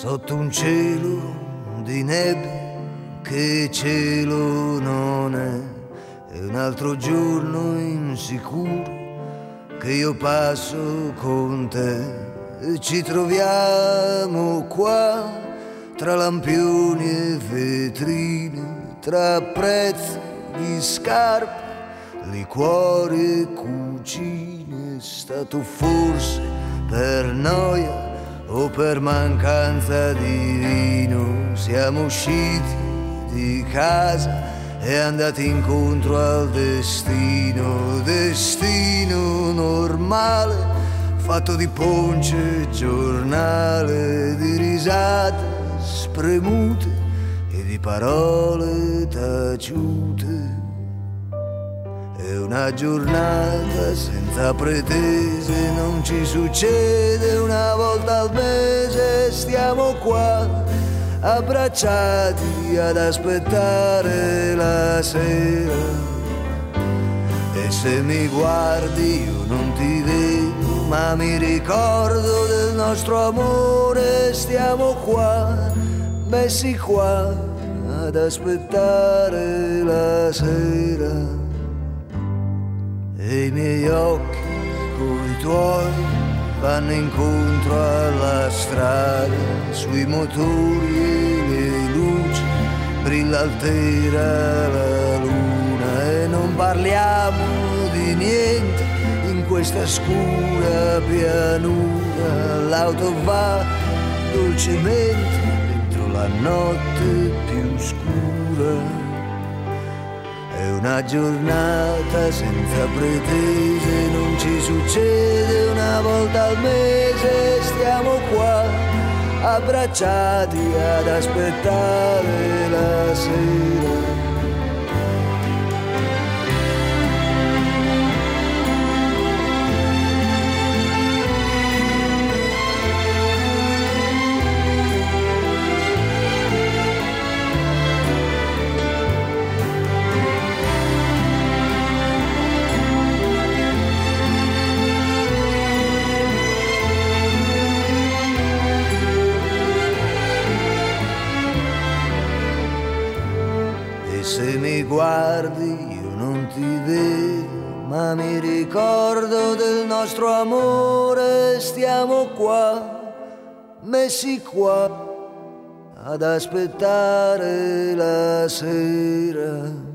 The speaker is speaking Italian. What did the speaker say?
sotto un cielo di nebbia che cielo non è un altro giorno insicuro che io passo con te e ci troviamo qua tra lampioni e vetrine, tra prezzi di scarpe, liquori e cucine. È stato forse per noia o per mancanza di vino, siamo usciti di casa e andati incontro al destino, destino normale, fatto di ponce, giornale, di risate spremute e di parole taciute. È una giornata senza pretese, non ci succede una volta al mese, stiamo qua abbracciati ad aspettare la sera. E se mi guardi io non ti vedo, ma mi ricordo del nostro amore, stiamo qua, messi qua ad aspettare la sera. E i miei occhi coi tuoi vanno incontro alla strada, sui motori e le luci brilla altera la luna e non parliamo di niente in questa scura pianura. L'auto va dolcemente dentro la notte più scura. È una giornata senza pretese, non ci succede una volta al mese, stiamo qua abbracciati ad aspettare la sera. Se mi guardi io non ti vedo, ma mi ricordo del nostro amore, stiamo qua, messi qua, ad aspettare la sera.